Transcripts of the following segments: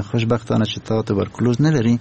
خوشبختانه چې تا توبرکلوز نلري.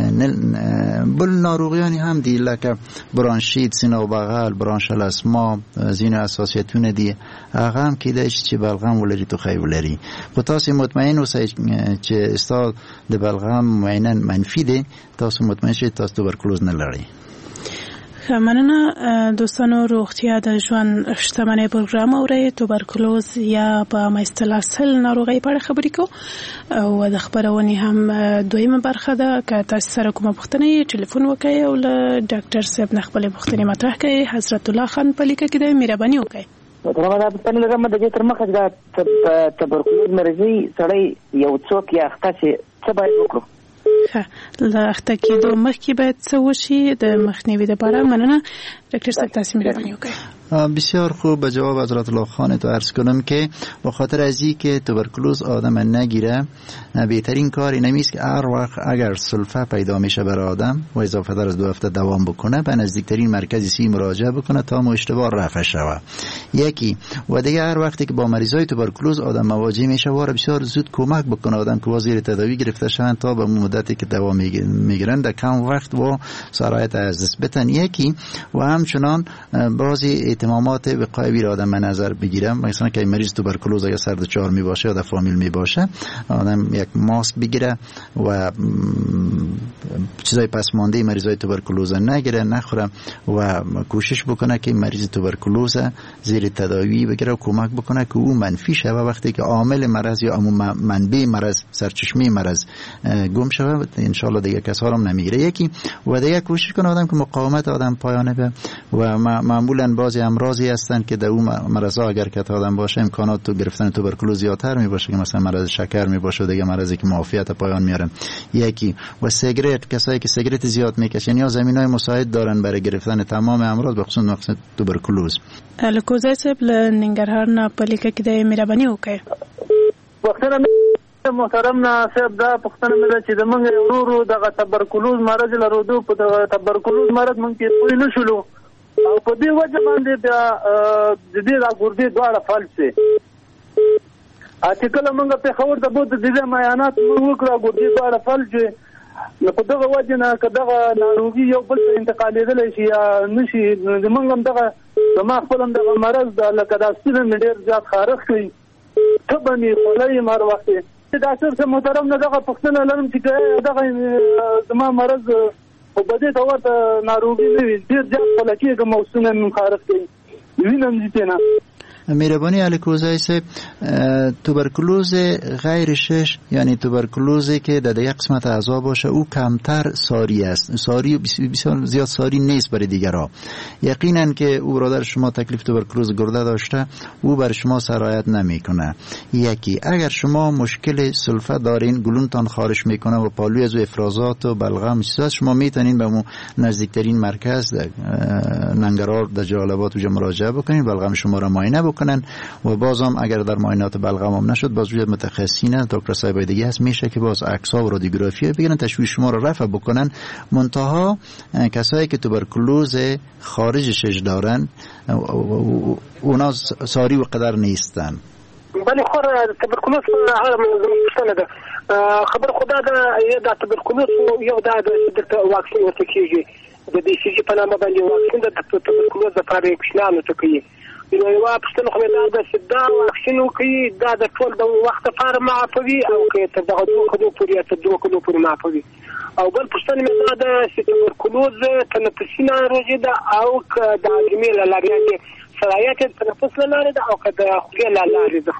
بل ناروغیانی هم دی لکه برانشیت، سینه و بغل، برانشل اسما، زینو اساسیتونه دی هغه هم کیدای شي چې بلغم ولري تو خی ولري. خو تاسو مطمئن اوسئ چې استاد د بلغم معاینه منفی دی، تاسو مطمئن شئ تاسو توبرکلوز نلري. مننه دوستانو. روغتیا د ژوند شتمنۍ پروګرام اورئ. توبرکلوز یا په اصطلاح سل ناروغۍ په اړه خبرې کوو او د خبرونې هم دویمه برخه ده. که تاسو سره کومه پوښتنه ټلیفون وکړئ او له ډاکټر صاحب نه خپلې پوښتنې مطرح کړئ. حضرت الله خان په لیکه کې دی، مهرباني وکړئ. دا پوښتنه لرم د دې تر مخه دا توبرکلوز مرضی سړی یو څوک یا اخته شي څه باید وکړو؟ له اخته کېدو مخکې باید څه وشي د مخنیوي لپاره؟ مننه دکتر صاحب، تاسو مهرباني وکړئ. بسیار خوب. به جواب حضرت الله خان تو عرض کنم که به خاطر از این که توبرکلوز آدم نگیره، بهترین کار این است که هر وقت اگر سلفه پیدا میشه بر آدم و اضافه تر از 2 هفته دوام بکنه، به نزدیکترین مرکز سی مراجعه بکنه تا اشتباه رفع شود. یکی و دیگه هر وقتی که با مریضای توبرکلوز آدم مواجه میشه، واره بسیار زود کمک بکنه آدم که زیر تداوی گرفته شوند تا به مدتی که دوام میگیرن در کم وقت و سرایت از دست بدن. یکی و همچنان بعضی اهتمامات وقایوی را آدم نظر بگیرم. مثلا که مریض توبرکلوز اگر سرد چهار می باشه یا در فامیل می باشه، آدم یک ماسک بگیره و چیزای پسمانده مریضای توبرکلوز نگیره، نخوره و کوشش بکنه که مریض توبرکلوز زیر تداوی بگیره و کمک بکنه که او منفی شه. وقتی که عامل مرض یا منبع مرض، سرچشمه مرض گم شود، ان شاء الله دیگه کس ها هم نمیگیره. یکی و دیگه کوشش کنه آدم که مقاومت آدم پایانه به و معمولا بعضی امراضی هستن که در اون مرضا اگر که آدم باشه امکانات تو گرفتن توبرکلوز زیادتر می باشه، که مثلا مرض شکر می باشه، دیگه مرضی که معافیت پایان میاره. یکی و سیگرت، کسایی که سیگرت زیاد میکشن یا زمینای مساعد دارن برای گرفتن تمام امراض، بخصوص نقص توبرکلوز. الکوزای صاحب لنګرهار نه په لیکه کې د مهرباني وکړئ. محترم صاحب، دا پوښتنه مې ده چې زمونږ ورورو دغه توبرکلوز مرض لرودو، په توبرکلوز مرض مونږ کې پوه نه شولو او په دې وجه باندې بیا د دې دا ګردې دواړه فلج شي. چې کله مونږ پېښور ته بوتو د دې معاینات مونږ وکړه، ګردې دواړه فلج شي. نو په دغه وجه نه که دغه ناروغي یو بل ته انتقالېدلی شي یا نه شي، زمونږ هم دغه زما خپل هم دغه مرض ده، لکه دا سپینه مې ډېر زیات خارښ کوي، تبه مې خوله یم هر وخت. ډاکټر صاحب محترم نه دغه پوښتنه لرم چې دغه زما مرض خو به دې ته ورته ناروغي نه وي، ډېر زیات خوله کېږم او ستونی مې خارښ کوي، وینه مې ځي نه. مهربانی الکوزای صاحب، توبرکلوز غیر شش یعنی توبرکلوزی که در یک قسمت اعضا باشه او کمتر ساری است، ساری بسیار زیاد ساری نیست برای دیگرها. یقینا که او برادر شما تکلیف توبرکلوز گرده داشته، او بر شما سرایت نمیکنه. یکی اگر شما مشکل سلفه دارین، گلونتان خارش میکنه و پالوی از افرازات و بلغم چیزا، شما میتونین به نزدیکترین مرکز ننگرهار در جلال آباد اونجا مراجعه بکنین، بلغم شما را معاینه بکنن و بازم اگر در معاینات بلغم هم نشد، باز روی متخصصین دکتر صاحب دیگه هست، میشه که باز عکس‌ها و رادیوگرافی بگیرن، تشخیص شما رو رفع بکنن. منتها کسایی که توبرکلوز خارج شش دارن اونا ساری و قدر نیستن. بله خور توبرکلوز هغه مشکل ده. خبر خدا ده دا توبرکلوز یو دا د واکسین ورته کیږي، د بي سي جي په نامه باندې واکسین د توبرکلوز لپاره کوښښونه کوي. نو یو پښتنه خو دا چې دا واکسین کوي، دا د ټول د وخت لپاره معافوي او که تر دغه 2 کلو پورې تر 2 کلو پورې معافوي. او بل پښتنه مې دا چې توبرکلوز تنفسي ناروغي ده او که د هاضمې له لارې سرایت تنفس له لارې ده او که د خولې له لارې ده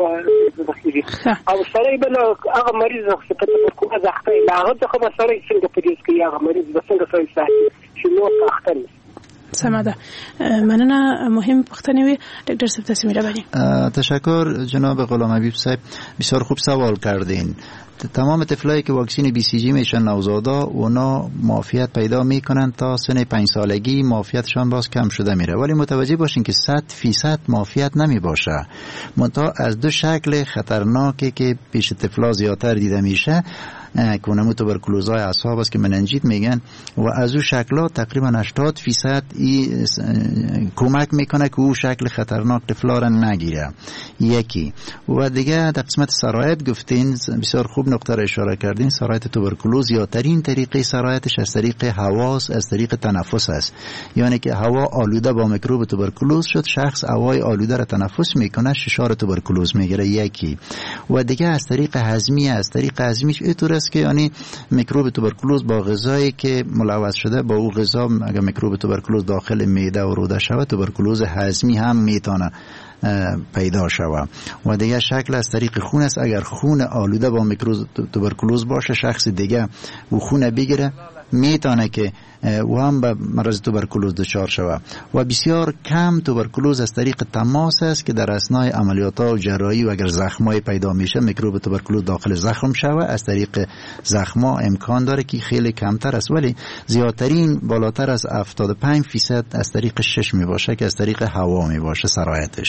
او سړی به هغه مریض چې په توبرکلوز اخته وي، له هغه څخه به سړی څنګه پرهیز کوي، هغه مریض به څنګه سړی ساتي چې نور ته اخته نه شي. سمه ده. مننه. مهم پوښتنه وی دکتر صاحب، تاسو مهرباني. تشکر جناب غلام حبیب صاحب، بسیار خوب سوال کردین. تمام طفلایی که واکسین بی سی جی میشن نوزادا، اونا معافیت پیدا میکنن تا سن 5 سالگی، معافیتشان باز کم شده میره، ولی متوجه باشین که 100% معافیت نمی باشه. منتها از 2 شکل خطرناکی که پیش طفلا زیادتر دیده میشه، کنمو توبرکلوزهای اعصاب است که مننجیت میگن و از او شکلات تقریبا 80% کمک میکنه که او شکل خطرناک طفلا را نگیره. یکی و دیگه در قسمت سرایت گفتین، بسیار خوب نقطه را اشاره کردین. سرایت توبرکلوز یا ترین طریقه سرایتش از طریق هواست، از طریق تنفس است. یعنی که هوا آلوده با میکروب توبرکلوز شد، شخص هوای آلوده را تنفس میکنه، ششار توبرکلوز میگیره. یکی و دیگه از طریق هضمی، از طریق هضمیش اینطور است که یعنی میکروب توبرکلوز با غذایی که ملوث شده با او غذا، اگر میکروب توبرکلوز داخل معده و روده شود، توبرکلوز هضمی هم میتونه پیدا شود. و دیگه شکل از طریق خون است. اگر خون آلوده با میکروب توبرکلوز باشه، شخص دیگه و خون بگیره، میتونه که و هم به مرض توبرکلوز دچار شود. و بسیار کم توبرکلوز از طریق تماس است که در اثنای عملیات‌ها و جراحی و اگر زخمای پیدا میشه، میکروب توبرکلوز داخل زخم شود، از طریق زخما امکان داره که خیلی کمتر است، ولی زیادترین بالاتر از 75% از طریق شش می باشه که از طریق هوا می باشه سرایتش.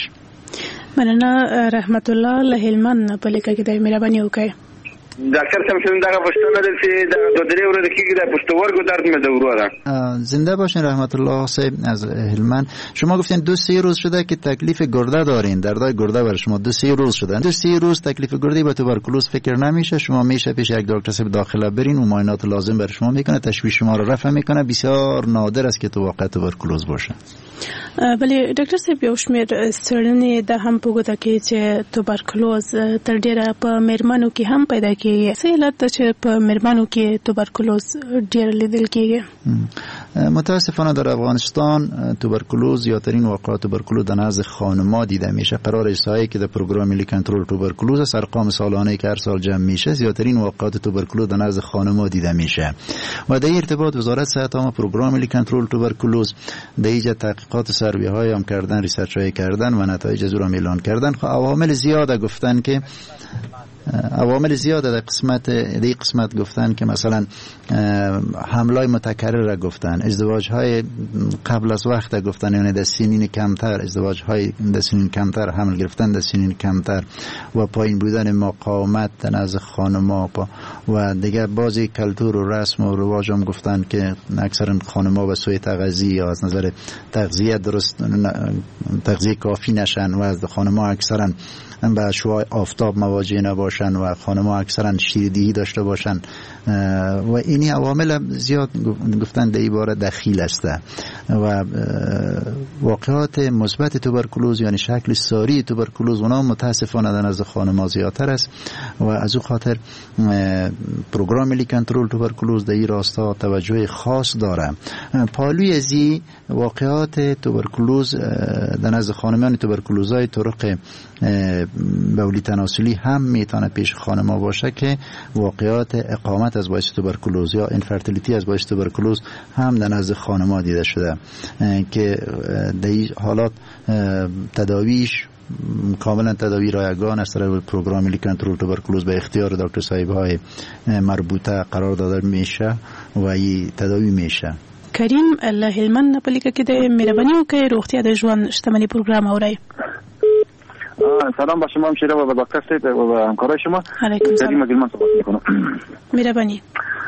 مننه رحمت الله له هلمند په لیکه کې د مهرباني وکړئ. ډاکټر صاحب څنګه دا پښتنه ده چې د درې ورځې کېږي د پښتورګو درد مې د وروره. زنده باشین رحمت الله صاحب از هلمند. شما گفتین 2-3 روز شده که تکلیف گرده دارین، دردای گرده بر شما 2-3 روز شده. 2-3 روز تکلیف گردی با توبرکلوز فکر نمیشه. شما میشه پیش یک دکتر صاحب داخله برین، معاینات لازم بر شما میکنه، تشخیص شما رو رفع میکنه. بسیار نادر است که تو واقعا توبرکلوز باشه. بله ډاکټر صاحب یو شمېر څېړنې دا هم په ګوته کې چې توبرکلوز تر ډېره په میرمنو کې هم پیدا کېږي. څه علت ده چې په میرمنو کې توبرکلوز ډېر لیدل کېږي؟ متاسفانه در افغانستان توبرکلوز، زیادترین واقعات توبرکلوز در نزد خانم‌ها دیده میشه. قرار است که در پروگرام ملی کنترل توبرکلوز است، ارقام سالانه که هر سال جمع میشه، زیادترین واقعات توبرکلوز در نزد خانم‌ها دیده میشه. و در ارتباط وزارت صحت عامه پروگرام ملی کنترل توبرکلوز در اینجا تحقیقات سروی های هم کردن، ریسرچ های کردن و نتایج از او را اعلان کردن. خب عوامل زیاده گفتن که عوامل زیاده در قسمت گفتن که مثلا حملای متکرر را گفتن، ازدواج های قبل از وقت گفتن، یعنی در سنین کمتر، ازدواج های در سنین کمتر، حمل گرفتن در سنین کمتر و پایین بودن مقاومت در نزد خانم‌ها و دیگه بعضی کلتور و رسم و رواج هم گفتن که اکثرا خانم‌ها به سوی تغذیه یا از نظر تغذیه درست تغذیه کافی نشن و از خانم‌ها اکثرا به شعاع آفتاب مواجه نباشن و خانم‌ها اکثرا شیردهی داشته باشن و اینی عوامل زیاد گفتن در این باره دخیل است. و واقعات مثبت توبرکلوز یعنی شکل ساری توبرکلوز اونا متاسفانه در نزد خانم‌ها زیادتر است و از او خاطر پروگرام ملی کنترل توبرکلوز در این راستا توجه خاص داره. پالوی ازی واقعات توبرکلوز در نزد خانمان توبرکلوزای طرق بولی تناسلی هم میتونه پیش خانم‌ها باشه که واقعات اقامت از باعث توبرکلوز یا انفرتیلیتی از باعث توبرکلوز هم در نزد خانم‌ها دیده شده که در این حالات تداویش کاملا تداوی رایگان از طریق پروگرام ملی کنترل توبرکلوز به اختیار دکتر صاحب‌های مربوطه قرار داده میشه و این تداوی میشه. کریم الله هلمند په لیکه کې د مهرباني وکړئ روغتیا د ژوند شتمنۍ پروګرام اورئ. سلام با شما همشیره و دکتر صاحب و همکارای شما. علیکم سلام. من صحبت میکنم. مهربانی.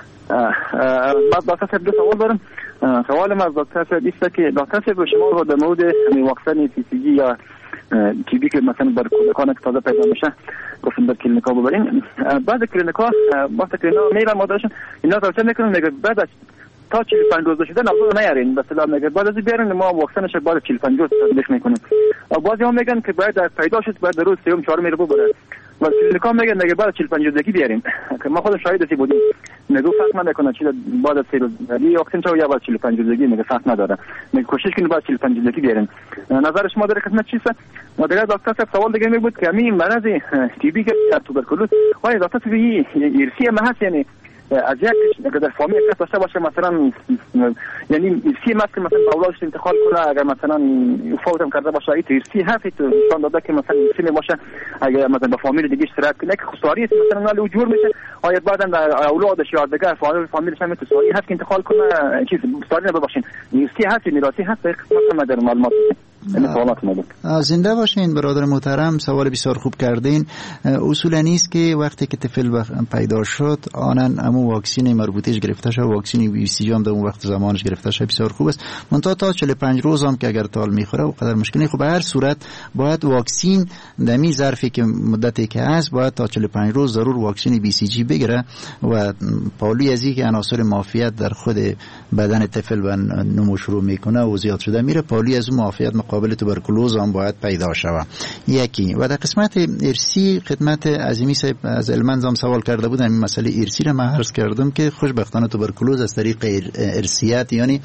بعد دکتر صاحب دو سوال دارم. سوالم از دکتر صاحب است که دکتر صاحب شما رو در مورد واکسن CCG یا TB که مثلا بر کودکان که تازه پیدا میشه گفتن در کلینیکا ببرین. بعد کلینیکا وقتی که اینا میرن مادرشون اینا توصیه میکنن میگه بعد تا 45 روز شده نبود نیارین مثلا میگه بعد از بیارین ما واکسنش بعد 45 روز تطبیق میکنیم. بعضی هم میگن که باید پیدا شد بعد روز سوم چهارم میره ببره و کلینیکا میگن میگه بعد 45 روزگی بیارین که ما خودم شاهد بودیم میگه فرق نکنه چی بعد از 3 روز یه واکسن چه یا بعد 45 روزگی میگه فرق نداره میگه کوشش کنید بعد 45 روزگی بیارین. نظر شما در خدمت چیست؟ و دیگه دکتر صاحب سوال دیگه می بود که همین مرض TB که توبرکلوز وای دکتر صاحب ارثی ما هست یعنی از یک در فامیل کس داشته باشه مثلا یعنی ارثی هست که مثلا اولادش انتقال کنه اگر مثلا فوت هم کرده باشه این ارثی هست نشان داده که مثلا ارثی میباشه اگر مثلا به فامیل دیگه اشتراک کنه که خساری است مثلا نال جور میشه آیا بعدا اولادش یا دیگه فامیلش هم خساری هست که انتقال کنه چیز خساری نباشین ارثی هست میراثی هست قسمت در معلومات سوالات ما بود. زنده باشین برادر محترم، سوال بسیار خوب کردین. اصولا نیست که وقتی که طفل پیدا شد آنن امو واکسین مربوطهش گرفته شد، واکسین BCG هم در اون وقت زمانش گرفته شد، بسیار خوب است. منتها تا 45 روز هم که اگر تال میخوره و قدر مشکلی، خب به هر صورت باید واکسین دمی ظرفی که مدتی که هست باید تا 45 روز ضرور واکسین BCG بگیره و پالوی از که عناصر معافیت در خود بدن طفل و نمو شروع میکنه و زیاد شده میره، پالوی از اون معافیت مقابل توبرکولوز هم باید پیدا شود. یکی و در قسمت ارسی خدمت عظیمی صاحب از علمند هم سوال کرده بودم، این مسئله ارسی را من عرض کردم که خوشبختانه توبرکولوز از طریق ارسیت یعنی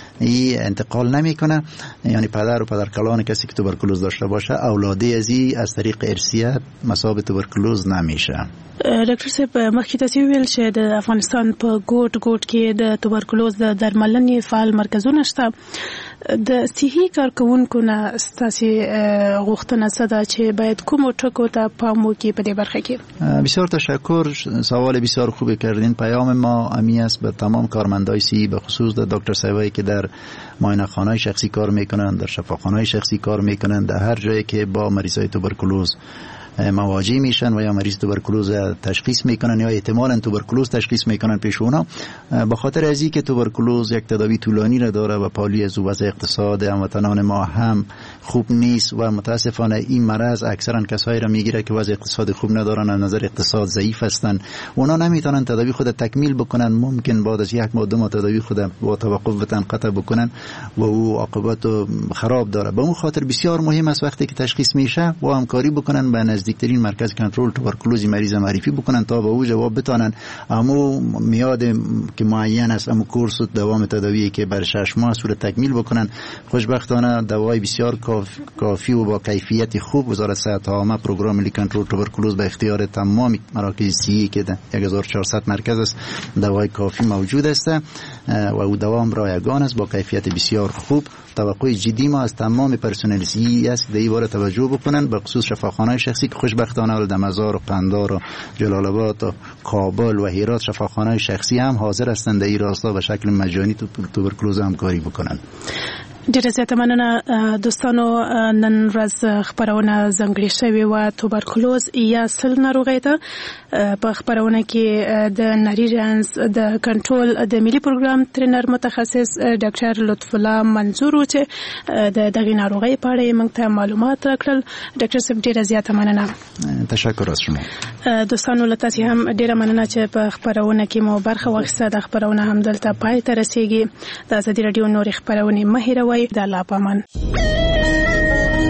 انتقال نمیکنه، یعنی پدر و پدرکلان کسی که توبرکولوز داشته باشه اولاده از طریق ارسیت مصاب توبرکولوز نمیشه. ډاکټر صاحب مخکې تاسو ویل چې د افغانستان په ګوټ کې د توبرکولوز د درملنې فعال مرکزونه شته. د صحي کارکونکو نه ستاسو غوښتنه څه ده چې باید کومو ټکو ته پام وکړي په دې برخه کې؟ بسیار تشکر، سوال بسیار خوبی کردین. پیام ما امی است به تمام کارمندای صحی، به خصوص د دکتر صاحبایی که در معاینه‌خانه‌های شخصی کار میکنن، در شفاخانه‌های شخصی کار میکنن، در هر جایی که با مریضای توبرکولوز مواجه میشن و یا مریض توبرکولوز تشخیص میکنن یا احتمالاً توبرکولوز تشخیص میکنن پیش اونا، به خاطر از اینکه توبرکولوز یک تداوی طولانی را داره و پالی از وضع اقتصاد هموطنان ما هم خوب نیست و متاسفانه این مرض اکثرا کسایی را میگیره که وضع اقتصاد خوب ندارن، از نظر اقتصاد ضعیف هستن، اونا نمیتونن تداوی خود تکمیل بکنن، ممکن بعد از یک ماه دو ماه تداوی خود با توقف قطع بکنن و او عاقبت خراب داره. به اون خاطر بسیار مهم است وقتی که تشخیص میشه با همکاری بکنن، به نزدیکترین مرکز کنترل توبرکولوز مریض معرفی بکنن تا به او جواب بتانن امو میاد که معین است، امو کورس و دوام تداوی که بر 6 ماه صورت تکمیل بکنن. خوشبختانه دوای بسیار کافی و با کیفیت خوب وزارت صحت عامه پروگرام ملی کنترل توبرکولوز به اختیار تمام مراکز صحی که 1400 مرکز است دوای کافی موجود است و او دوام رایگان است با کیفیت بسیار خوب. توقع جدی ما از تمام پرسنل صحی است که دیوار توجه بکنن، به خصوص شفاخانه‌های شخصی که خوشبختانه در مزار و قندار و جلال آباد و کابل و هرات شفاخانه‌های شخصی هم حاضر هستند در این راستا به شکل مجانی توبرکولوز همکاری بکنن. ډیره زیاته مننه دوستانو. نن ورځ خبرونه ځانګړې شوې وه توبرکولوز یا سل ناروغۍ ته. په خبرونه کې د نري رنز د کنټرول د ملي پروګرام ترینر متخصص ډاکټر لطف الله منظور و چې د دغې ناروغۍ په اړه یې موږ ته معلومات راکړل. ډاکټر صاحب ډیره زیاته مننه. تشکر از شما. دوستانو له تاسې هم ډیره مننه چې په خبرونه کې مو برخه واخیسته. د خبرونه هم دلته پای ته رسیږي. د ازادي راډیو نورې خبرونې مه هېروئ. د الله په امان.